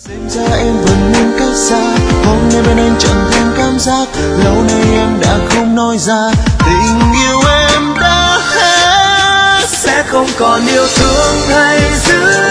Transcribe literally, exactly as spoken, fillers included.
Xem ra em vẫn nên cách xa, hôm nay bên anh chẳng thêm cảm giác, lâu nay em đã không nói ra, tình yêu em đã hết, sẽ không còn yêu thương hay giữ